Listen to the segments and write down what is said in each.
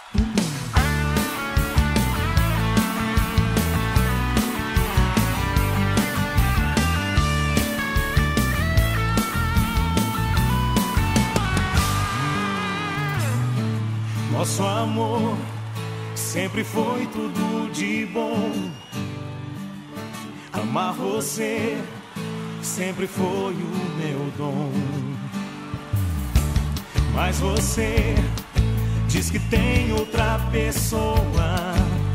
Nosso amor sempre foi tudo de bom. Amar você sempre foi o meu dom. Mas você diz que tem outra pessoa.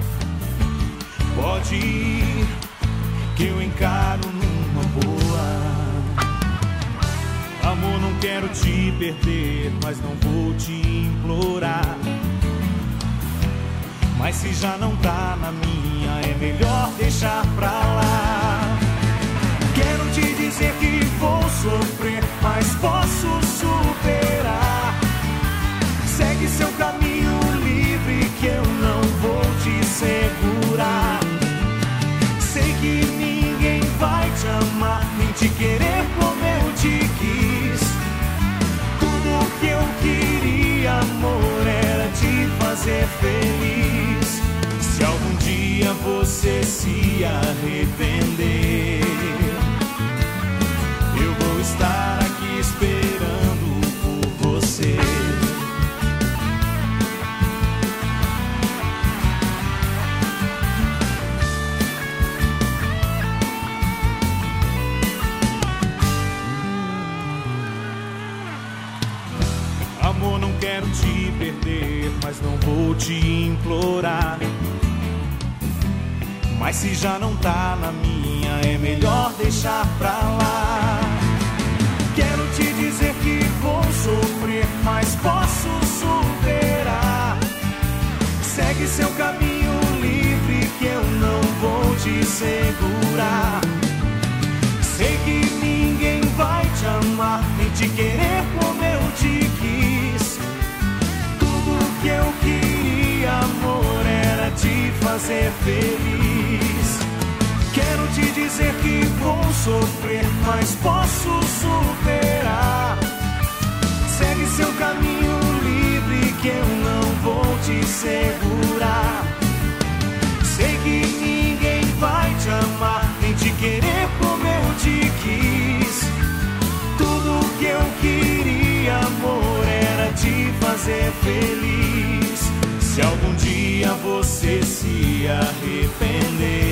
Pode ir, que eu encaro numa boa. Amor, não quero te perder, mas não vou te implorar. Mas se já não tá na minha, é melhor deixar pra lá. Quero te dizer que vou sofrer, mas posso superar. Segue seu caminho livre, que eu não vou te segurar. Sei que ninguém vai te amar, nem te querer como eu te quis. Tudo que eu queria, amor, era te fazer feliz. Se algum dia você se arrepender, eu vou estar aqui esperando por você. Amor, não quero te perder, mas não vou te implorar. Mas se já não tá na minha, é melhor deixar pra lá. Quero te dizer que vou sofrer, mas posso superar. Segue seu caminho livre, que eu não vou te segurar. Sei que ninguém vai te amar, nem te querer como eu te quis. Tudo que eu queria, amor, era te fazer feliz. Quero te dizer que vou sofrer, mas posso superar. Segue seu caminho livre, que eu não vou te segurar. Sei que ninguém vai te amar, nem te querer como eu te quis. Tudo que eu queria, amor, era te fazer feliz. Se algum dia você se arrepender,